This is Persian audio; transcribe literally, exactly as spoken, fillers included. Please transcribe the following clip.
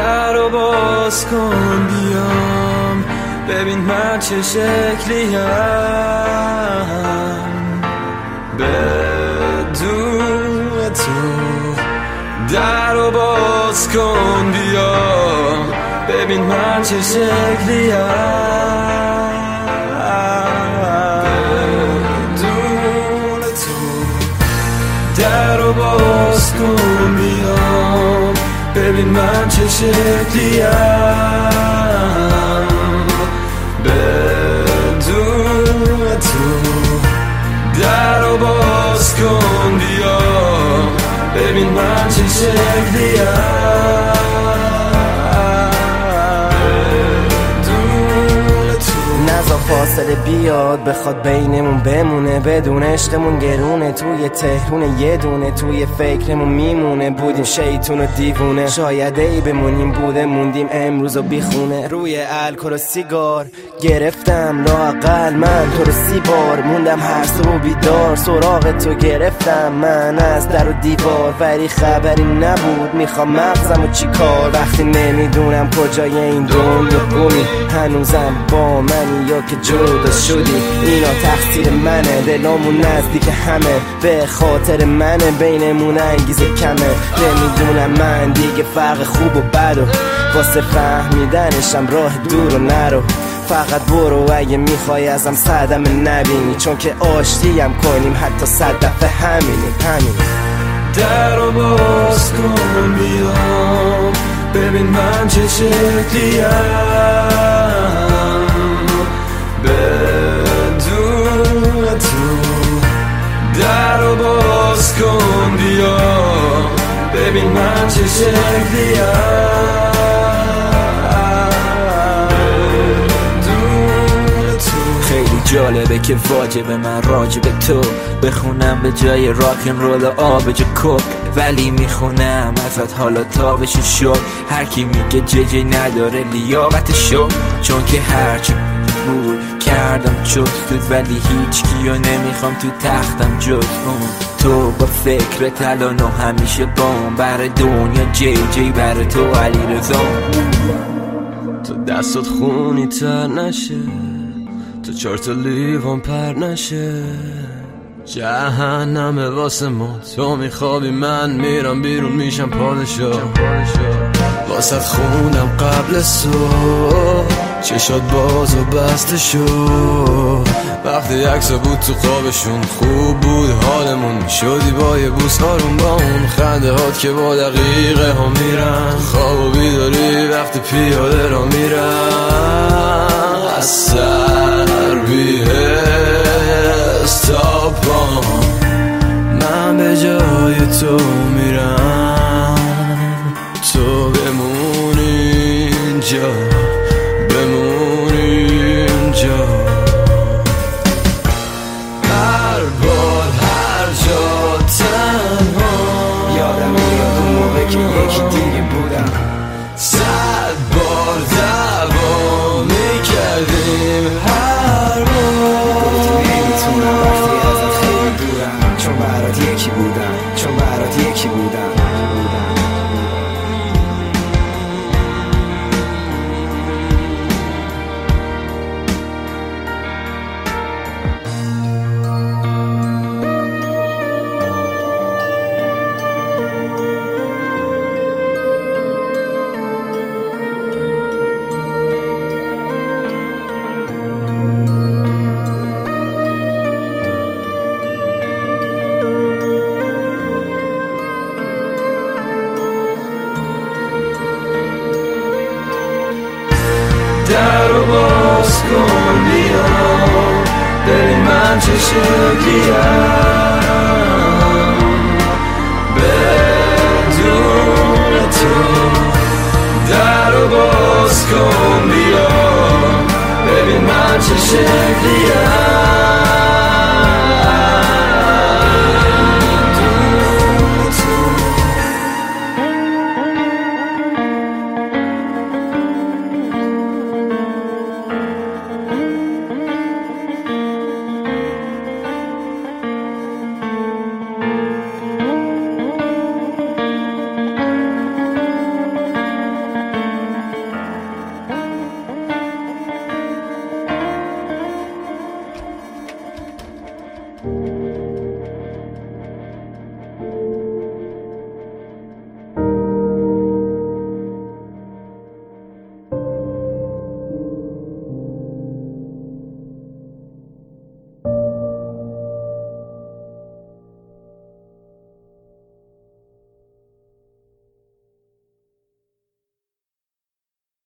در رو باز کن بیام ببین من چه شکلیم بدون تو. در رو باز کن بیام ببین من چه شکلیم بدون تو. در رو باز کن بیام ببین من چه شکلیم بدون تو. در رو باز کن بیا ببین من چه شکلیم بدون تو. نزا فاصله بیاد بخواد بینمون بمونه بدون عشقمون گرونه توی تهرون یه دونه توی فکرمون میمونه بودیم شیطون و دیوونه شاید ای بمونیم بوده موندیم امروز و بیخونه روی الکل و سیگار گرفتم لااقل من تو رو سی بار موندم هر صبح بیدار سراغ تو گرفتم من از در و دیوار ولی خبری نبود میخوام مغزم و چی کار وقتی نمیدونم کجای این دنیا گمی هنوزم با منی یا که جدا شدی اینا تقصیر منه دلامون نزدیک همه به خاطر منه بینمون انگیزه کمه نمیدونم من دیگه فرق خوب و بد و واسه فهمیدنشم راه دور و نرو فقط برو اگه میخوای ازم صدمه نبینی چون که آشتیم کنیم حتی صد دفعه همینی همینی. در رو باز کن بیام ببین من چه شکلیم بدون تو. در رو باز کن بیا ببین من چه شکلیم بدون تو. خیلی جالبه که واجبه من راجب تو بخونم به جای راکن رول و آبج کوک ولی میخونم ازت حالا تابش شد هر کی میگه ججی نداره لیاقت شد چون که هرچی بود کردم جستت ولی هیچ کیو نمیخوام تو تختم جز اون تو با فکر تلان و همیشه بام بر دنیا جی جی بر تو علی رضا. تو دستت خونی تر نشه تو چهار تا لیوان پر نشه جهنمه واسه ما تو میخوابی من میرم بیرون میشم پادشاه واسه خوندم قبل صبح چشات باز و بسته شد وقتی عکسا بود تو خوابشون خوب بود حالمون شدی با یه بوس آروم با اون خنده هات که با دقیقه ها میرن خواب و بیداری وقتی پیاده را میرن از سر بیهست تا پام من به جای تو میرم تو بمونی اینجا بمونی اینجا هر بار هر جا تنها یادم میاد اون موقع که یکی دیگه بودم صد بار دعوا میکردیم هر بار نمیتونم وقتی ازت خیلی دورم چون برات یکی بودم چون برات یکی بودم در رو باز کن بیام ببین من چه شکلیم بدون تو. در رو باز کن بیام ببین من چه شکلیم